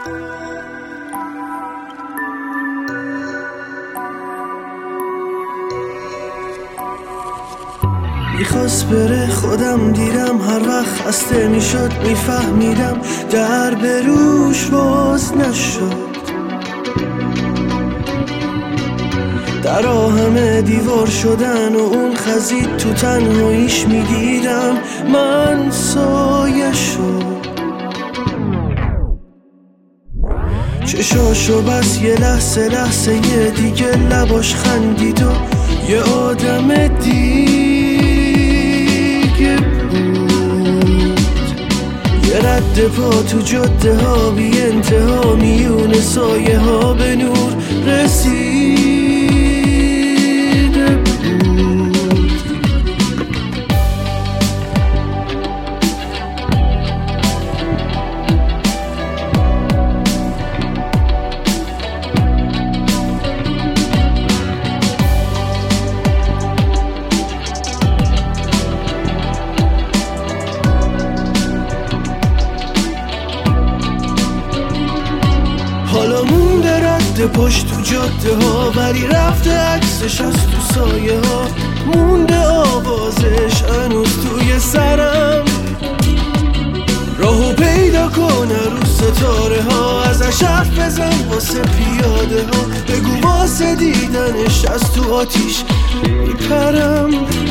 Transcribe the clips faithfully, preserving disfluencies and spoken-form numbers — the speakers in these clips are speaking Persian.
میخواست بره خودم دیدم، هر وقت خسته میشد میفهمیدم در بروش باز نشد. در همه دیوار شدن و اون خزید تو تنهاییش میدیدم من سایه شد. چشاشو بس یه لحظه لحظه یه دیگه لباش خندید و یه آدم دیگه بود. یه رد پا تو جاده ها بی انتها میون سایه ها به نور رسیده بود. حالا مونده رد پشت تو جاده ها، ولی رفته عکسش از تو سایه ها. مونده آوازش هنوز توی سرم، راهو پیدا کنه رو ستاره ها. ازش حرف بزن واسه پیاده ها، بگو واسه دیدنش از تو آتیش میپرم.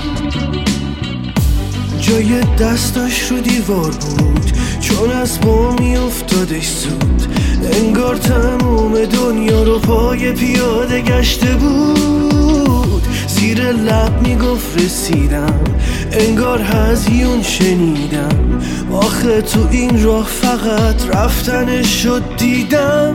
جای دستاش رو دیوار بود چون از پا میافتادش زود. انگار تموم دنیا رو پای پیاده گشته بود. زیر لب میگفت رسیدم، انگار هزیون شنیدم. آخه تو این راه فقط رفتنش شد دیدم.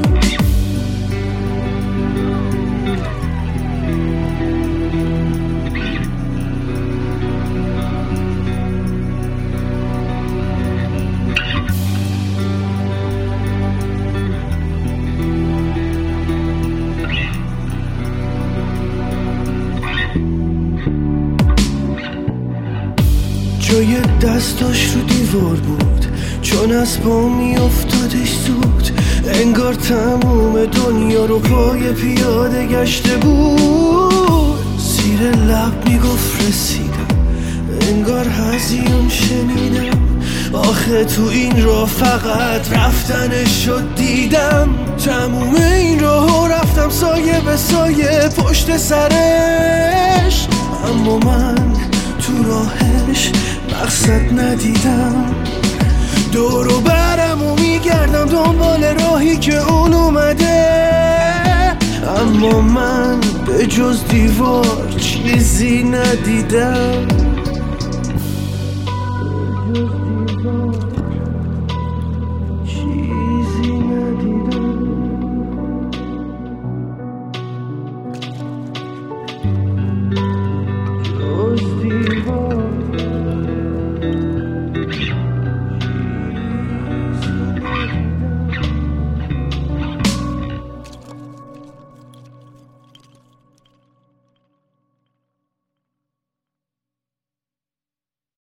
جای دستاش رو دیوار بود چون از پا می افتادش زود. انگار تموم دنیا رو پای پیاده گشته بود. زیر لب می گفت رسیدم، انگار هزیون شنیدم. آخه تو این راه فقط رفتنش شد دیدم. تموم این راهو رفتم سایه به سایه پشت سرش، اما من تو راهش مقصد ندیدم. دور و برم و میگردم دنبال راهی که اون اومده، اما من به جز دیوار چیزی ندیدم.